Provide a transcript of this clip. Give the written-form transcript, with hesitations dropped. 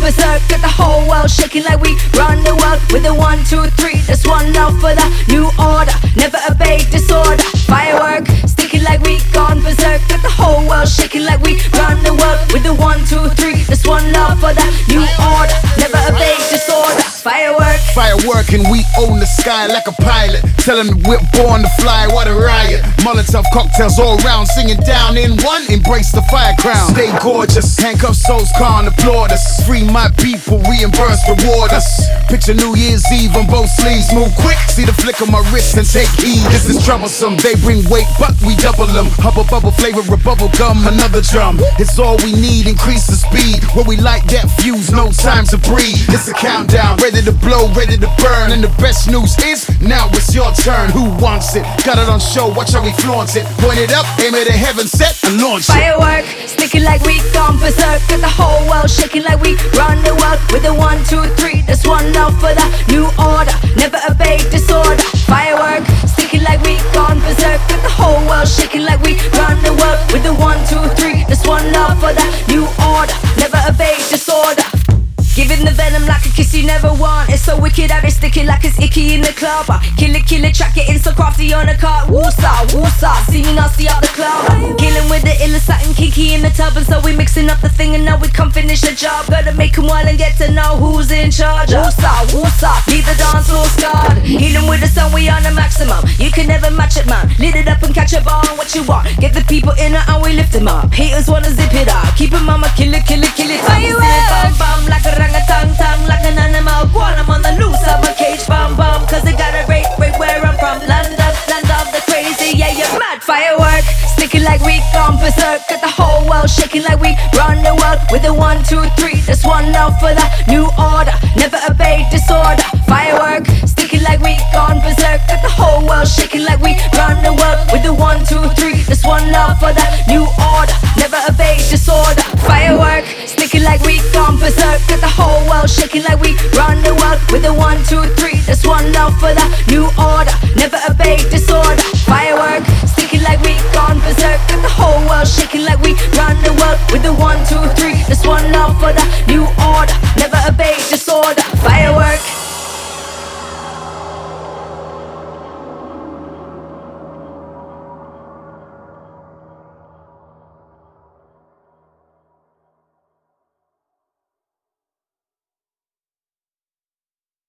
berserk, got the whole world shaking like we run the world with the 1, 2, 3. That's one love for the new order, never obey disorder. Firework, sticking like we gone berserk, got the whole world shaking like we run the world with the 1, 2, 3. That's one love for the new order, never obey disorder. Firework, firework, and we own the sky like a pilot. Tell them we're born to fly, what a riot. Molotov cocktails all around, singing down in one, embrace the fire crown. Stay gorgeous, handcuffed souls can't applaud us. Free my people, reimburse, reward us. Picture New Year's Eve on both sleeves, move quick, see the flick of my wrist and take heed. This is troublesome, they bring weight but we double them. Hubble bubble flavor of bubble gum, another drum. It's all we need, increase the speed. Where we light that fuse, no time to breathe. It's a countdown, ready to blow, ready to burn. And the best news is, now it's your turn. Who wants it? Got it on show, watch how we flaunt it. Point it up, aim it at heaven, set and launch it. Firework, sticking like we gone berserk, got the whole world shaking like we run the world with the 1, 2, 3. That's one love for the new order, never obey disorder. Firework, sticking like we gone berserk, got the whole world shaking like we run the world with the 1, 2, 3. That's one love for the new order, never obey disorder. Giving the venom like a kiss you never want. It's so wicked how they stick it like it's icky in the club. Kill it, track getting so crafty on a cart. Woosah, woosah, see me nasty up the club. Killing with the illest, something kinky in the tub. And so we mixing up the thing and now we come finish the job. Gotta make 'em wild and get to know who's in charge. Woosah, woosah, leave the dance floor scarred. Healing with the sun, we on the maximum. You can never match it, man. Lit it up and catch a bar on what you want. Get the people in it and we lift them up. Haters wanna zip it up. Keep it, mama, kill it, kill it, kill it. Bam, bam, like a tongue, like an animal. Go on, I'm on the loose, I'm a cage, bum, cause they got a rate where I'm from. Land of the crazy, yeah, you're mad. Firework, sticking like we gone berserk, got the whole world shaking like we run the world with the 1, 2, 3. That's one love for the new order, never obey disorder. Firework, sticking like we gone berserk, got the whole world shaking like we run the world with the 1, 2, 3. That's one love for the new order, never obey disorder. Firework, sticking like we gone berserk, got the whole world shaking like we run the world with the 1, 2, 3. That's one love for the new